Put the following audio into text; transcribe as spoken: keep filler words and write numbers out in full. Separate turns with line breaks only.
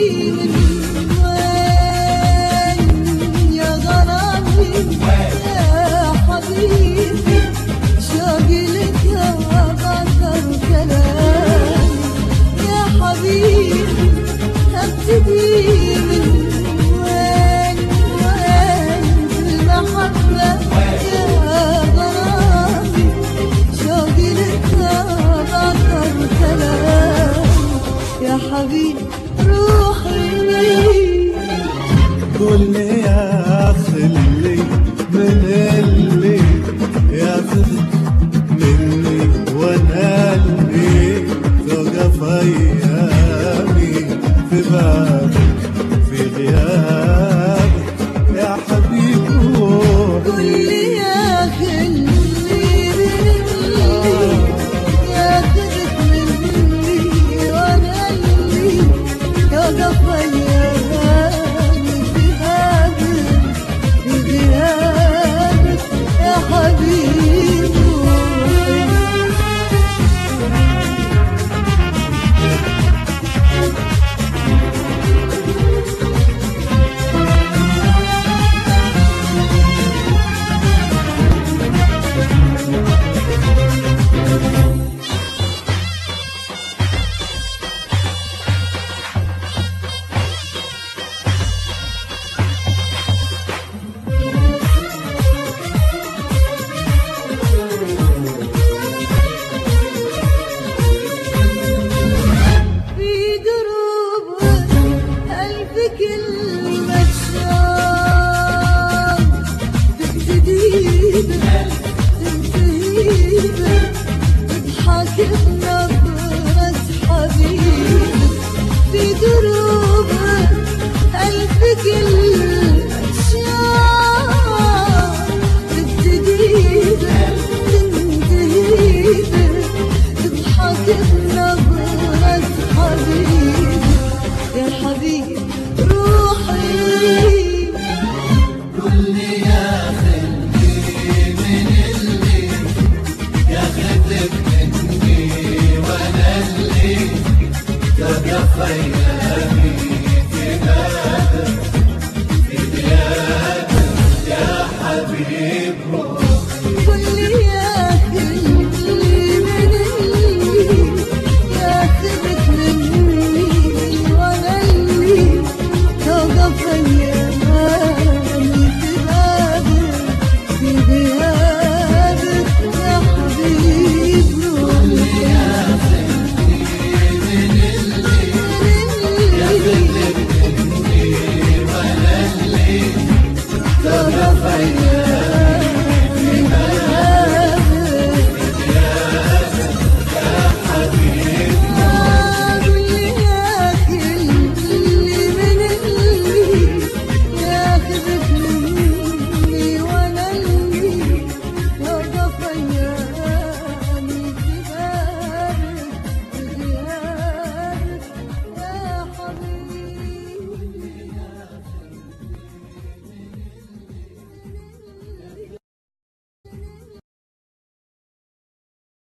من وين يا غرامي يا حبيبي، شوقي لك غدر كلامي يا حبيبي، ابتدي من وين وين في المحبة يا غرامي، شوقي لك غدر كلامي يا حبيبي روحي.
قولي يا خلي من اللي ياخذك مني وانا اللي توقف ايامي في بالك في غيابك يا حبيبي روحي.
قولي يا خلي من اللي ياخذك مني وانا اللي توقف ايامي في بالك في غيابك يا حبيبي روحي. في دروبك ألف كلمة شوق، تبتدي بك تنتهي بك، تضحك بنظرة حبيبك. في دروبك ألف كلمة شوق، تبتدي بك تنتهي بك، تضحك بنظرة حبيبي يا حبيبي روحي.
قولي يا خلي من اللي ياخذك مني وانا اللي توقف